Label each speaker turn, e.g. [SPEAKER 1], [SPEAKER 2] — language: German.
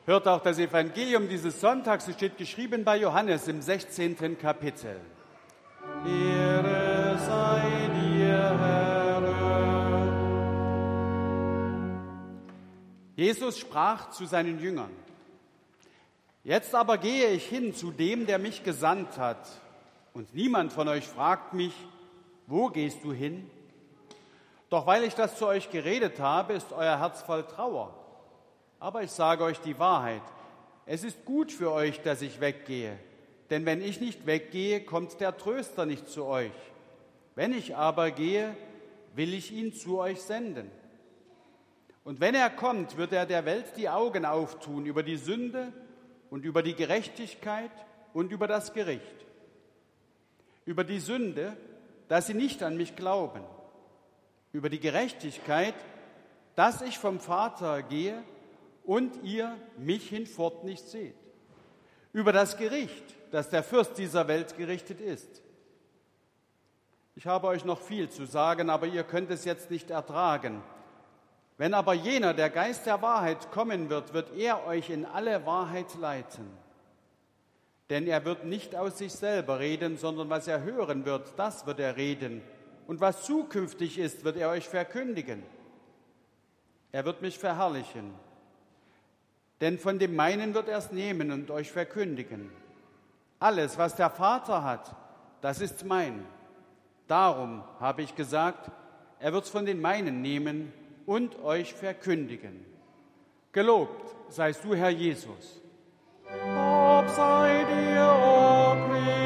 [SPEAKER 1] Hört auch das Evangelium dieses Sonntags, es steht geschrieben bei Johannes im 16. Kapitel. Ehre sei dir, Herr. Jesus sprach zu seinen Jüngern: Jetzt aber gehe ich hin zu dem, der mich gesandt hat. Und niemand von euch fragt mich: Wo gehst du hin? Doch weil ich das zu euch geredet habe, ist euer Herz voll Trauer. Aber ich sage euch die Wahrheit: Es ist gut für euch, dass ich weggehe. Denn wenn ich nicht weggehe, kommt der Tröster nicht zu euch. Wenn ich aber gehe, will ich ihn zu euch senden. Und wenn er kommt, wird er der Welt die Augen auftun über die Sünde und über die Gerechtigkeit und über das Gericht. Über die Sünde, dass sie nicht an mich glauben. Über die Gerechtigkeit, dass ich vom Vater gehe und ihr mich hinfort nicht seht. Über das Gericht, dass der Fürst dieser Welt gerichtet ist. Ich habe euch noch viel zu sagen, aber ihr könnt es jetzt nicht ertragen. Wenn aber jener, der Geist der Wahrheit, kommen wird, wird er euch in alle Wahrheit leiten. Denn er wird nicht aus sich selber reden, sondern was er hören wird, das wird er reden. Und was zukünftig ist, wird er euch verkündigen. Er wird mich verherrlichen. Denn von dem meinen wird er es nehmen und euch verkündigen. Alles, was der Vater hat, das ist mein. Darum habe ich gesagt, er wird es von den meinen nehmen und euch verkündigen. Gelobt seist du, Herr Jesus. Lob sei dir, o Christus.